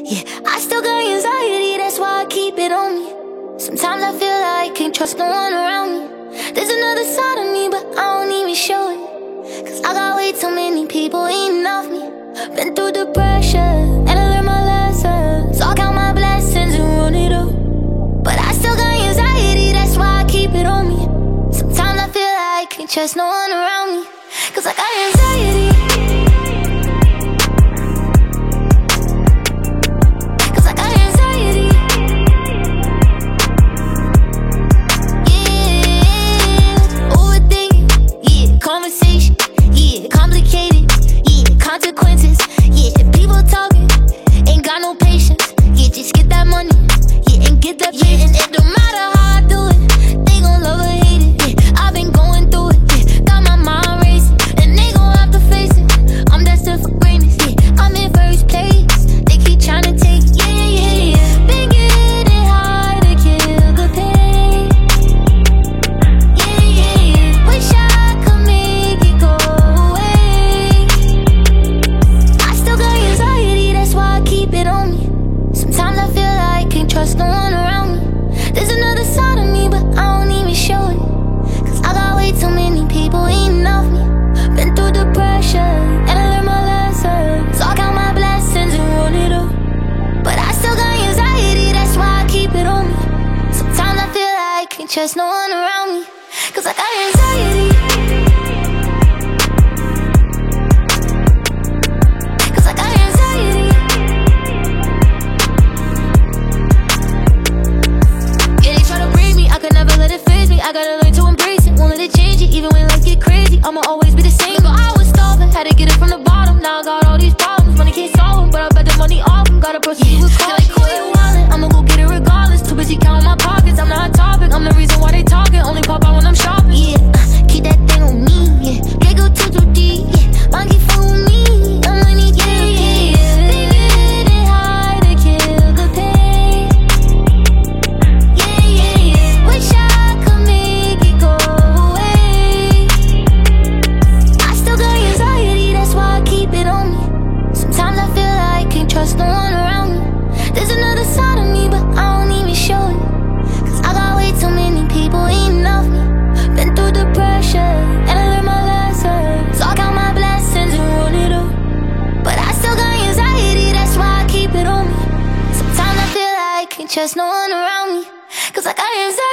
Yeah, I still got anxiety, that's why I keep it on me. Sometimes I feel like I can't trust no one around me. There's another side of me, but I don't even show it. Cause I got way too many people eating off me. Been through the pressure, and I learned my lesson. So I count my blessings and run it up. But I still got anxiety, that's why I keep it on me. Sometimes I feel like I can't trust no one around me. Cause I got anxiety. Cause I got anxiety. Yeah, overthinking. Yeah, conversation. Yeah, complicated. Yeah, consequences. Yeah, people talking. Ain't got no patience. Yeah, just get that money. Yeah, and get that patience. Yeah, and it don't matter how I do it. They gon' love or hate it. Yeah, I've been going through it. Yeah, got my mind racing. And they gon' have to face it. I'm destined for greatness. Yeah, I'm in first place. They keep trying to take it. Yeah, yeah, yeah. Been getting high to kill the pain. Yeah, yeah, yeah. Wish I could make it go away. I still got anxiety, that's why I keep it on me. Sometimes I feel like I can't trust no one around me. There's another side of me, but I don't even show it. Cause I got way too many people eating off me. Been through the pressure, and I learned my lesson. So I count my blessings and run it up. But I still got anxiety, that's why I keep it on me. Sometimes I feel like I can't trust no one around me. Cause I got anxiety. Cause I got anxiety. Yeah, they try to break me, I could never let it phase me. I gotta learn to embrace it, won't let it change it. Even when life get crazy, I'ma always be the same. But I was starving, had to get it from the bottom. Now I got all these problems, money can't solve them. But I bet the money off them, gotta proceed with caution. Like quit wildin', I'ma go get it regardless. Too busy counting my pockets, I'm not a topic. I'm the reason why they talking, only pop out when I'm shopping. Yeah, keep that thing on me, yeah. Can't go too deep, yeah. Monkey fool with me, I'm money, yeah, yeah, yeah. Been getting high to kill the pain. Yeah, yeah, yeah. Wish I could make it go away. I still got anxiety, that's why I keep it on me. Sometimes I feel like I can't trust no one around me. There's another side of me, but I don't even show it. Cause I got way too many people eating off me. Been through the pressure, and I learned my lesson. So I count my blessings and run it up. But I still got anxiety, that's why I keep it on me. Sometimes I feel like I can't trust no one around me. Cause I got anxiety.